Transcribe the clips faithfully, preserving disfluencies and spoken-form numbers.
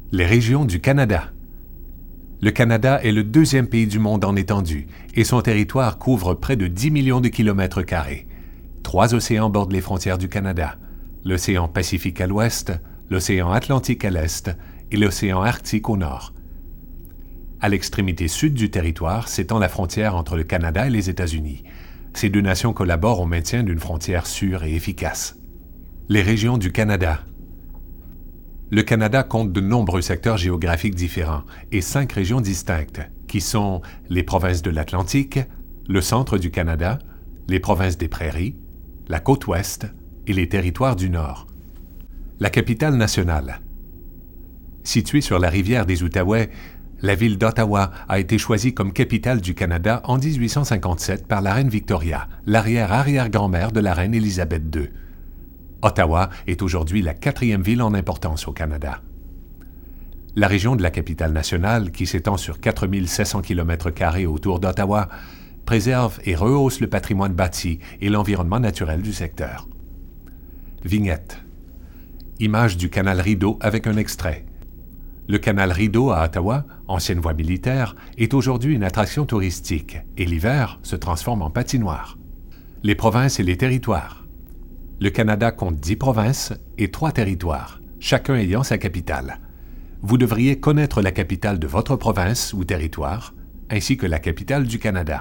Les régions du Canada. Le Canada est le deuxième pays du monde en étendue et son territoire couvre près de dix millions de kilomètres carrés. Trois océans bordent les frontières du Canada. L'océan Pacifique à l'ouest, l'océan Atlantique à l'est et l'océan Arctique au nord. À l'extrémité sud du territoire s'étend la frontière entre le Canada et les États-Unis. Ces deux nations collaborent au maintien d'une frontière sûre et efficace. Les régions du Canada. Le Canada compte de nombreux secteurs géographiques différents et cinq régions distinctes, qui sont les provinces de l'Atlantique, le centre du Canada, les provinces des Prairies, la côte ouest et les territoires du Nord. La capitale nationale. Située sur la rivière des Outaouais, la ville d'Ottawa a été choisie comme capitale du Canada en dix-huit cent cinquante-sept par la reine Victoria, l'arrière-arrière-grand-mère de la reine Élisabeth deux. Ottawa est aujourd'hui la quatrième ville en importance au Canada. La région de la capitale nationale, qui s'étend sur quatre mille sept cents kilomètres carrés autour d'Ottawa, préserve et rehausse le patrimoine bâti et l'environnement naturel du secteur. Vignette. Image du canal Rideau avec un extrait. Le canal Rideau à Ottawa, ancienne voie militaire, est aujourd'hui une attraction touristique et l'hiver se transforme en patinoire. Les provinces et les territoires. Le Canada compte dix provinces et trois territoires, chacun ayant sa capitale. Vous devriez connaître la capitale de votre province ou territoire, ainsi que la capitale du Canada.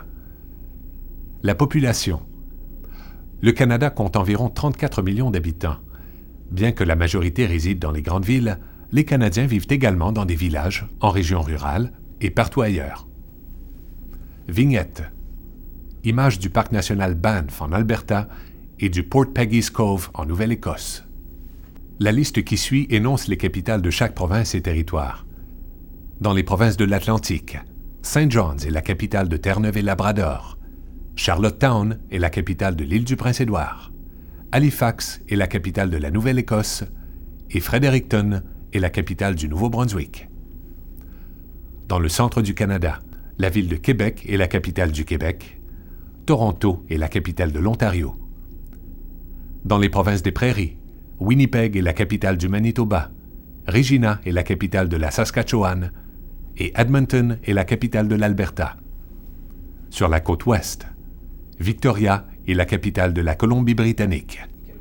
La population. Le Canada compte environ trente-quatre millions d'habitants. Bien que la majorité réside dans les grandes villes, les Canadiens vivent également dans des villages, en régions rurales et partout ailleurs. Vignette. Image du parc national Banff en Alberta et du Port Peggy's Cove en Nouvelle-Écosse. La liste qui suit énonce les capitales de chaque province et territoire. Dans les provinces de l'Atlantique, Saint John's est la capitale de Terre-Neuve et Labrador. Charlottetown est la capitale de l'île du Prince-Édouard. Halifax est la capitale de la Nouvelle-Écosse et Fredericton est la capitale du Nouveau-Brunswick. Dans le centre du Canada, la ville de Québec est la capitale du Québec. Toronto est la capitale de l'Ontario. Dans les provinces des Prairies, Winnipeg est la capitale du Manitoba, Regina est la capitale de la Saskatchewan et Edmonton est la capitale de l'Alberta. Sur la côte ouest, Victoria est la capitale de la Colombie-Britannique.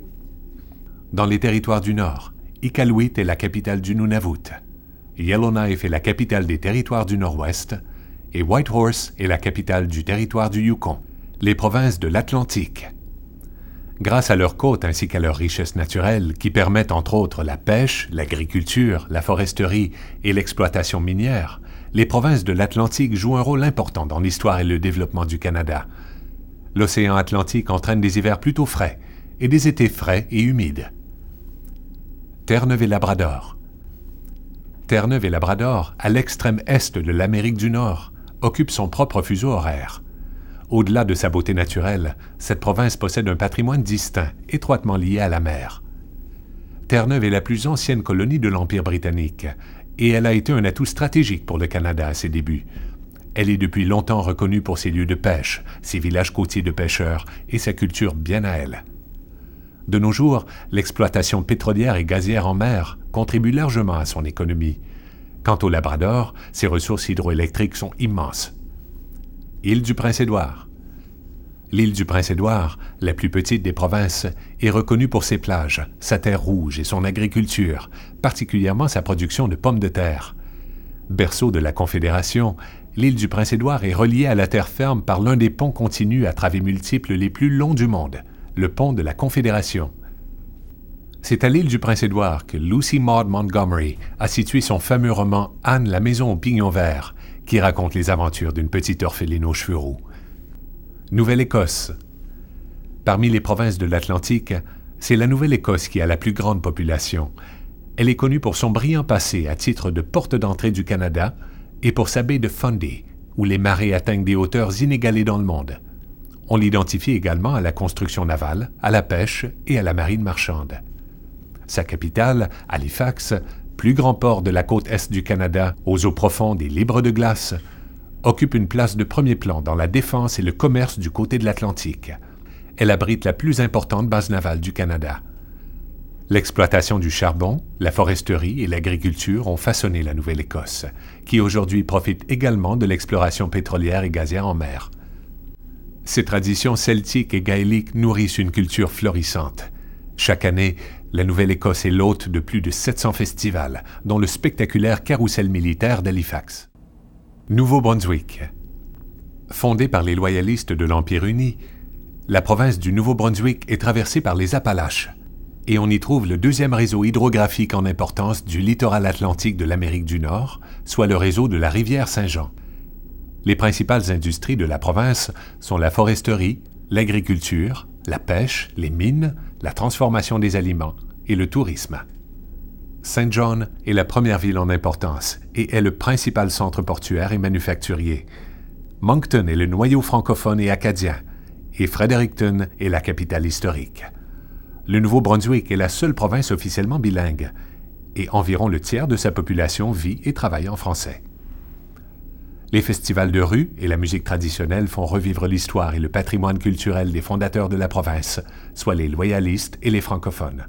Dans les territoires du Nord, Iqaluit est la capitale du Nunavut, Yellowknife est la capitale des territoires du Nord-Ouest et Whitehorse est la capitale du territoire du Yukon. Les provinces de l'Atlantique. Grâce à leurs côtes ainsi qu'à leurs richesses naturelles qui permettent entre autres la pêche, l'agriculture, la foresterie et l'exploitation minière, les provinces de l'Atlantique jouent un rôle important dans l'histoire et le développement du Canada. L'océan Atlantique entraîne des hivers plutôt frais et des étés frais et humides. Terre-Neuve et Labrador. Terre-Neuve et Labrador, à l'extrême est de l'Amérique du Nord, occupe son propre fuseau horaire. Au-delà de sa beauté naturelle, cette province possède un patrimoine distinct, étroitement lié à la mer. Terre-Neuve est la plus ancienne colonie de l'Empire britannique, et elle a été un atout stratégique pour le Canada à ses débuts. Elle est depuis longtemps reconnue pour ses lieux de pêche, ses villages côtiers de pêcheurs et sa culture bien à elle. De nos jours, l'exploitation pétrolière et gazière en mer contribue largement à son économie. Quant au Labrador, ses ressources hydroélectriques sont immenses. Île du Prince-Édouard. L'île du Prince-Édouard, la plus petite des provinces, est reconnue pour ses plages, sa terre rouge et son agriculture, particulièrement sa production de pommes de terre. Berceau de la Confédération, l'île du Prince-Édouard est reliée à la terre ferme par l'un des ponts continus à travées multiples les plus longs du monde, le pont de la Confédération. C'est à l'île du Prince-Édouard que Lucy Maud Montgomery a situé son fameux roman « Anne, la maison au pignon vert », qui raconte les aventures d'une petite orpheline aux cheveux roux. Nouvelle-Écosse. Parmi les provinces de l'Atlantique, c'est la Nouvelle-Écosse qui a la plus grande population. Elle est connue pour son brillant passé à titre de porte d'entrée du Canada et pour sa baie de Fundy, où les marées atteignent des hauteurs inégalées dans le monde. On l'identifie également à la construction navale, à la pêche et à la marine marchande. Sa capitale, Halifax, plus grand port de la côte est du Canada, aux eaux profondes et libres de glace, occupe une place de premier plan dans la défense et le commerce du côté de l'Atlantique. Elle abrite la plus importante base navale du Canada. L'exploitation du charbon, la foresterie et l'agriculture ont façonné la Nouvelle-Écosse, qui aujourd'hui profite également de l'exploration pétrolière et gazière en mer. Ces traditions celtiques et gaéliques nourrissent une culture florissante. Chaque année, la Nouvelle-Écosse est l'hôte de plus de sept cents festivals, dont le spectaculaire carrousel militaire d'Halifax. Nouveau-Brunswick. Fondée par les loyalistes de l'Empire uni, la province du Nouveau-Brunswick est traversée par les Appalaches, et on y trouve le deuxième réseau hydrographique en importance du littoral atlantique de l'Amérique du Nord, soit le réseau de la rivière Saint-Jean. Les principales industries de la province sont la foresterie, l'agriculture, la pêche, les mines, la transformation des aliments et le tourisme. Saint John est la première ville en importance et est le principal centre portuaire et manufacturier. Moncton est le noyau francophone et acadien, et Fredericton est la capitale historique. Le Nouveau-Brunswick est la seule province officiellement bilingue, et environ le tiers de sa population vit et travaille en français. Les festivals de rue et la musique traditionnelle font revivre l'histoire et le patrimoine culturel des fondateurs de la province, soit les loyalistes et les francophones.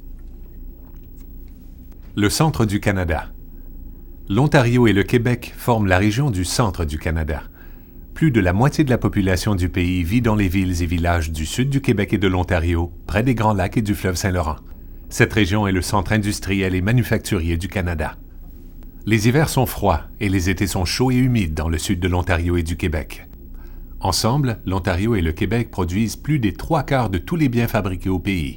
Le centre du Canada. L'Ontario et le Québec forment la région du centre du Canada. Plus de la moitié de la population du pays vit dans les villes et villages du sud du Québec et de l'Ontario, près des Grands Lacs et du fleuve Saint-Laurent. Cette région est le centre industriel et manufacturier du Canada. Les hivers sont froids et les étés sont chauds et humides dans le sud de l'Ontario et du Québec. Ensemble, l'Ontario et le Québec produisent plus des trois quarts de tous les biens fabriqués au pays.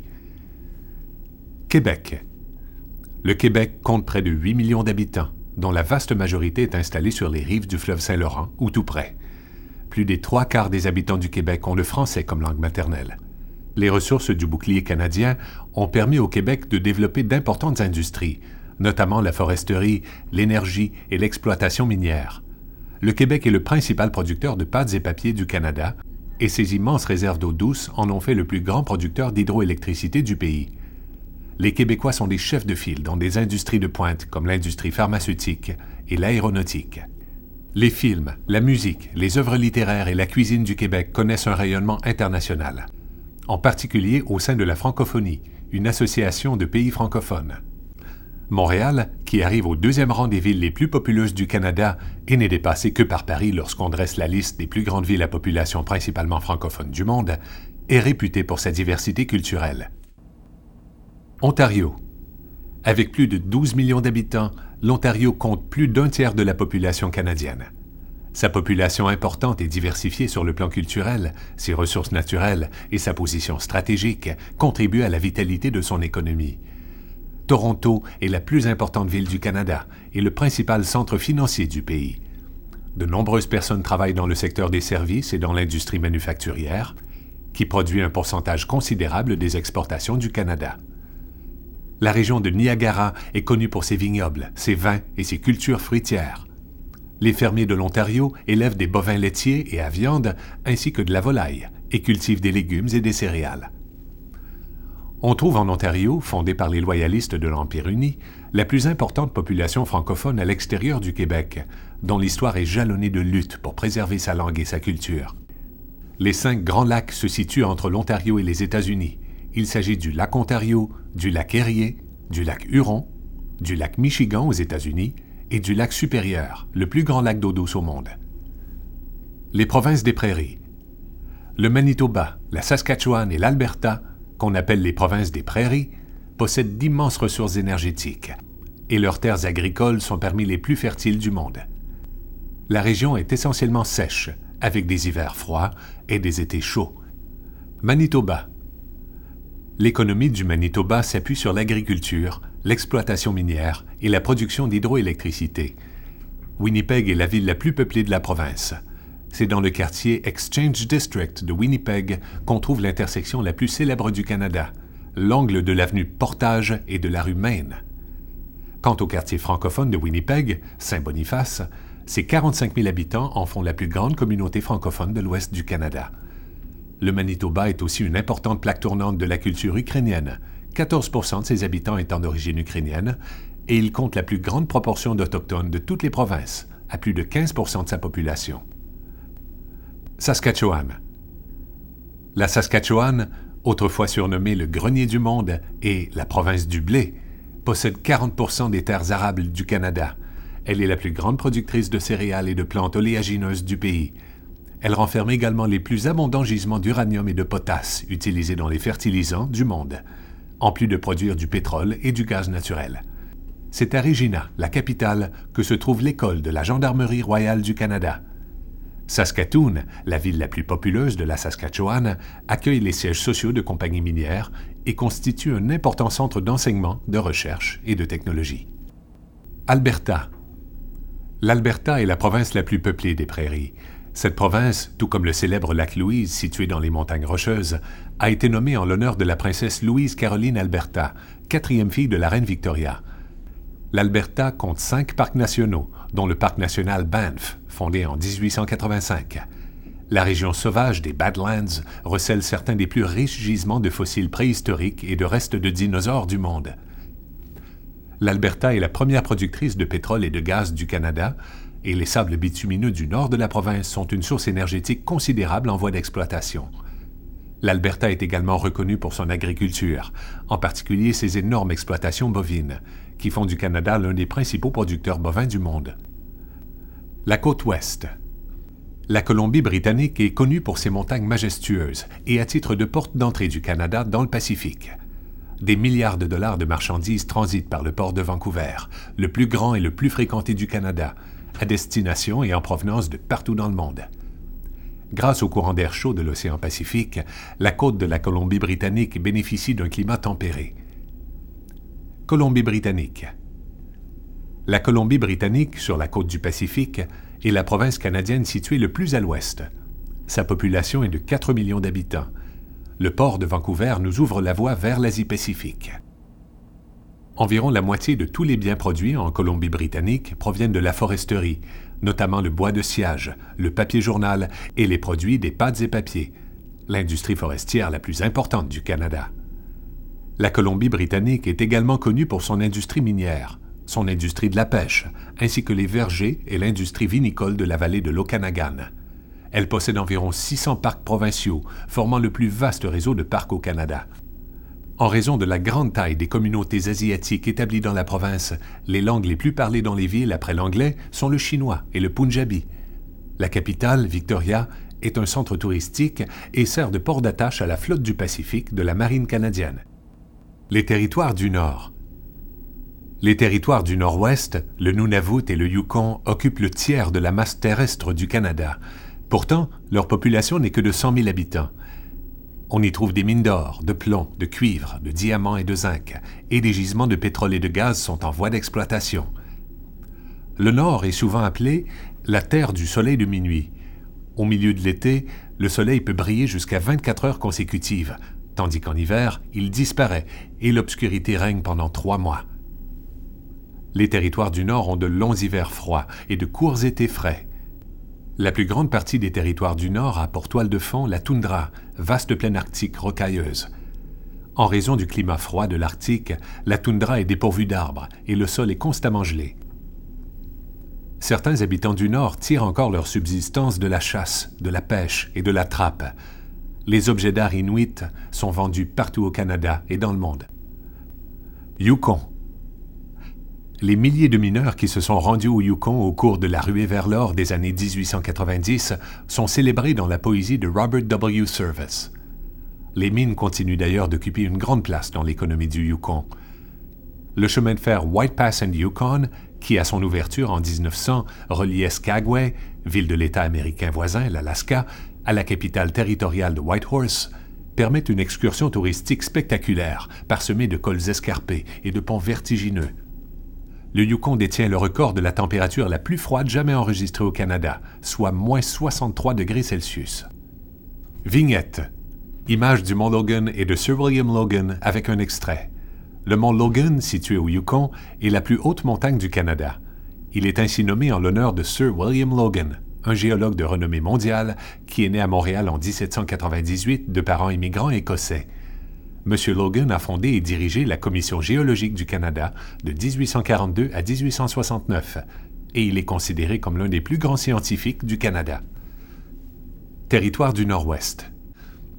Québec. Le Québec compte près de huit millions d'habitants, dont la vaste majorité est installée sur les rives du fleuve Saint-Laurent ou tout près. Plus des trois quarts des habitants du Québec ont le français comme langue maternelle. Les ressources du bouclier canadien ont permis au Québec de développer d'importantes industries, notamment la foresterie, l'énergie et l'exploitation minière. Le Québec est le principal producteur de pâtes et papiers du Canada, et ses immenses réserves d'eau douce en ont fait le plus grand producteur d'hydroélectricité du pays. Les Québécois sont des chefs de file dans des industries de pointe comme l'industrie pharmaceutique et l'aéronautique. Les films, la musique, les œuvres littéraires et la cuisine du Québec connaissent un rayonnement international, en particulier au sein de la francophonie, une association de pays francophones. Montréal, qui arrive au deuxième rang des villes les plus populeuses du Canada et n'est dépassé que par Paris lorsqu'on dresse la liste des plus grandes villes à population principalement francophone du monde, est réputé pour sa diversité culturelle. Ontario. Avec plus de douze millions d'habitants, l'Ontario compte plus d'un tiers de la population canadienne. Sa population importante et diversifiée sur le plan culturel, ses ressources naturelles et sa position stratégique contribuent à la vitalité de son économie. Toronto est la plus importante ville du Canada et le principal centre financier du pays. De nombreuses personnes travaillent dans le secteur des services et dans l'industrie manufacturière, qui produit un pourcentage considérable des exportations du Canada. La région de Niagara est connue pour ses vignobles, ses vins et ses cultures fruitières. Les fermiers de l'Ontario élèvent des bovins laitiers et à viande, ainsi que de la volaille, et cultivent des légumes et des céréales. On trouve en Ontario, fondée par les loyalistes de l'Empire uni, la plus importante population francophone à l'extérieur du Québec, dont l'histoire est jalonnée de luttes pour préserver sa langue et sa culture. Les cinq grands lacs se situent entre l'Ontario et les États-Unis. Il s'agit du lac Ontario, du lac Erie, du lac Huron, du lac Michigan aux États-Unis et du lac Supérieur, le plus grand lac d'eau douce au monde. Les provinces des prairies. Le Manitoba, la Saskatchewan et l'Alberta, qu'on appelle les provinces des prairies, possèdent d'immenses ressources énergétiques et leurs terres agricoles sont parmi les plus fertiles du monde. La région est essentiellement sèche, avec des hivers froids et des étés chauds. Manitoba. L'économie du Manitoba s'appuie sur l'agriculture, l'exploitation minière et la production d'hydroélectricité. Winnipeg est la ville la plus peuplée de la province. C'est dans le quartier Exchange District de Winnipeg qu'on trouve l'intersection la plus célèbre du Canada, l'angle de l'avenue Portage et de la rue Main. Quant au quartier francophone de Winnipeg, Saint-Boniface, ses quarante-cinq mille habitants en font la plus grande communauté francophone de l'ouest du Canada. Le Manitoba est aussi une importante plaque tournante de la culture ukrainienne, quatorze pour cent de ses habitants étant d'origine ukrainienne, et il compte la plus grande proportion d'Autochtones de toutes les provinces, à plus de quinze pour cent de sa population. Saskatchewan. La Saskatchewan, autrefois surnommée le grenier du monde et la province du blé, possède quarante pour cent des terres arables du Canada. Elle est la plus grande productrice de céréales et de plantes oléagineuses du pays. Elle renferme également les plus abondants gisements d'uranium et de potasse utilisés dans les fertilisants du monde, en plus de produire du pétrole et du gaz naturel. C'est à Regina, la capitale, que se trouve l'école de la Gendarmerie royale du Canada. Saskatoon, la ville la plus populeuse de la Saskatchewan, accueille les sièges sociaux de compagnies minières et constitue un important centre d'enseignement, de recherche et de technologie. Alberta. L'Alberta est la province la plus peuplée des prairies. Cette province, tout comme le célèbre lac Louise situé dans les montagnes Rocheuses, a été nommée en l'honneur de la princesse Louise Caroline Alberta, quatrième fille de la reine Victoria. L'Alberta compte cinq parcs nationaux, dont le parc national Banff, fondé en dix-huit cent quatre-vingt-cinq. La région sauvage des Badlands recèle certains des plus riches gisements de fossiles préhistoriques et de restes de dinosaures du monde. L'Alberta est la première productrice de pétrole et de gaz du Canada, et les sables bitumineux du nord de la province sont une source énergétique considérable en voie d'exploitation. L'Alberta est également reconnue pour son agriculture, en particulier ses énormes exploitations bovines, qui font du Canada l'un des principaux producteurs bovins du monde. La côte ouest. La Colombie-Britannique est connue pour ses montagnes majestueuses et à titre de porte d'entrée du Canada dans le Pacifique. Des milliards de dollars de marchandises transitent par le port de Vancouver, le plus grand et le plus fréquenté du Canada, à destination et en provenance de partout dans le monde. Grâce au courant d'air chaud de l'océan Pacifique, la côte de la Colombie-Britannique bénéficie d'un climat tempéré. Colombie-Britannique. La Colombie-Britannique, sur la côte du Pacifique, est la province canadienne située le plus à l'ouest. Sa population est de quatre millions d'habitants. Le port de Vancouver nous ouvre la voie vers l'Asie-Pacifique. Environ la moitié de tous les biens produits en Colombie-Britannique proviennent de la foresterie, notamment le bois de sciage, le papier journal et les produits des pâtes et papiers, l'industrie forestière la plus importante du Canada. La Colombie-Britannique est également connue pour son industrie minière, son industrie de la pêche, ainsi que les vergers et l'industrie vinicole de la vallée de l'Okanagan. Elle possède environ six cents parcs provinciaux, formant le plus vaste réseau de parcs au Canada. En raison de la grande taille des communautés asiatiques établies dans la province, les langues les plus parlées dans les villes après l'anglais sont le chinois et le punjabi. La capitale, Victoria, est un centre touristique et sert de port d'attache à la flotte du Pacifique de la marine canadienne. Les territoires du Nord. Les territoires du Nord-Ouest, le Nunavut et le Yukon occupent le tiers de la masse terrestre du Canada. Pourtant, leur population n'est que de cent mille habitants. On y trouve des mines d'or, de plomb, de cuivre, de diamants et de zinc, et des gisements de pétrole et de gaz sont en voie d'exploitation. Le Nord est souvent appelé la terre du soleil de minuit. Au milieu de l'été, le soleil peut briller jusqu'à vingt-quatre heures consécutives, tandis qu'en hiver, il disparaît et l'obscurité règne pendant trois mois. Les territoires du Nord ont de longs hivers froids et de courts étés frais. La plus grande partie des territoires du Nord a pour toile de fond la toundra, vaste plaine arctique rocailleuse. En raison du climat froid de l'Arctique, la toundra est dépourvue d'arbres et le sol est constamment gelé. Certains habitants du Nord tirent encore leur subsistance de la chasse, de la pêche et de la trappe. Les objets d'art inuits sont vendus partout au Canada et dans le monde. Yukon. Les milliers de mineurs qui se sont rendus au Yukon au cours de la ruée vers l'or des années dix-huit cent quatre-vingt-dix sont célébrés dans la poésie de Robert W. Service. Les mines continuent d'ailleurs d'occuper une grande place dans l'économie du Yukon. Le chemin de fer White Pass and Yukon, qui à son ouverture en dix-neuf cents reliait Skagway, ville de l'État américain voisin, l'Alaska, à la capitale territoriale de Whitehorse, permet une excursion touristique spectaculaire, parsemée de cols escarpés et de ponts vertigineux. Le Yukon détient le record de la température la plus froide jamais enregistrée au Canada, soit moins soixante-trois degrés Celsius. Vignette. Image du mont Logan et de Sir William Logan avec un extrait. Le mont Logan, situé au Yukon, est la plus haute montagne du Canada. Il est ainsi nommé en l'honneur de Sir William Logan, un géologue de renommée mondiale qui est né à Montréal en dix-sept cent quatre-vingt-dix-huit de parents immigrants écossais. M. Logan a fondé et dirigé la Commission géologique du Canada de dix-huit cent quarante-deux à dix-huit cent soixante-neuf, et il est considéré comme l'un des plus grands scientifiques du Canada. Territoire du Nord-Ouest.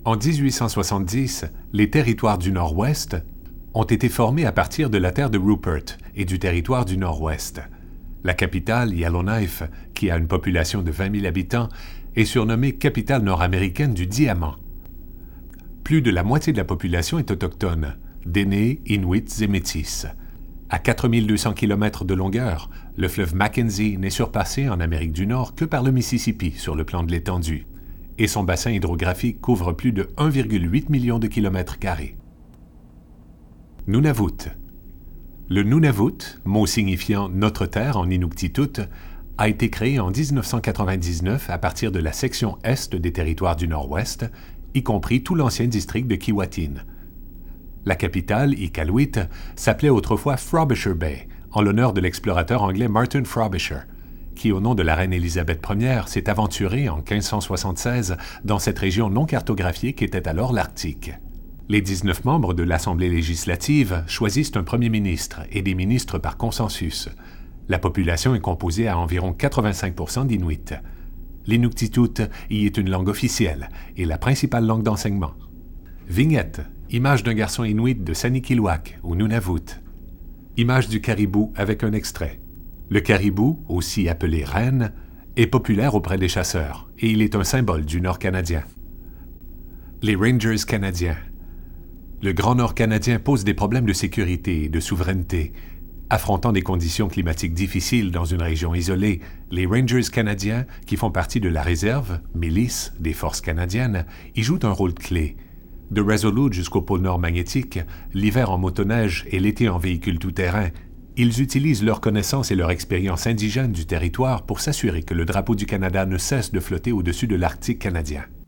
En dix-huit cent soixante-dix, les territoires du Nord-Ouest ont été formés à partir de la terre de Rupert et du territoire du Nord-Ouest. La capitale, Yellowknife, qui a une population de vingt mille habitants, est surnommée capitale nord-américaine du diamant. Plus de la moitié de la population est autochtone, d'Aînés, Inuits et Métis. À quatre mille deux cents kilomètres de longueur, le fleuve Mackenzie n'est surpassé en Amérique du Nord que par le Mississippi sur le plan de l'étendue, et son bassin hydrographique couvre plus de un virgule huit million de kilomètres carrés. Nunavut. Le Nunavut, mot signifiant « notre terre » en inuktitut, a été créé en dix-neuf cent quatre-vingt-dix-neuf à partir de la section est des territoires du Nord-Ouest, y compris tout l'ancien district de Keewatin. La capitale, Iqaluit, s'appelait autrefois Frobisher Bay, en l'honneur de l'explorateur anglais Martin Frobisher, qui, au nom de la reine Élisabeth première, s'est aventuré en quinze cent soixante-seize dans cette région non cartographiée qu'était alors l'Arctique. Les dix-neuf membres de l'Assemblée législative choisissent un premier ministre et des ministres par consensus. La population est composée à environ quatre-vingt-cinq pour cent d'Inuits. L'inuktitut y est une langue officielle et la principale langue d'enseignement. Vignette, image d'un garçon inuit de Sanikiluaq, au Nunavut. Image du caribou avec un extrait. Le caribou, aussi appelé renne, est populaire auprès des chasseurs et il est un symbole du Nord canadien. Les Rangers canadiens. Le Grand Nord canadien pose des problèmes de sécurité et de souveraineté. Affrontant des conditions climatiques difficiles dans une région isolée, les Rangers canadiens, qui font partie de la réserve, milice, des forces canadiennes, y jouent un rôle clé. De Resolute jusqu'au pôle Nord magnétique, l'hiver en motoneige et l'été en véhicule tout-terrain, ils utilisent leur connaissance et leur expérience indigène du territoire pour s'assurer que le drapeau du Canada ne cesse de flotter au-dessus de l'Arctique canadien.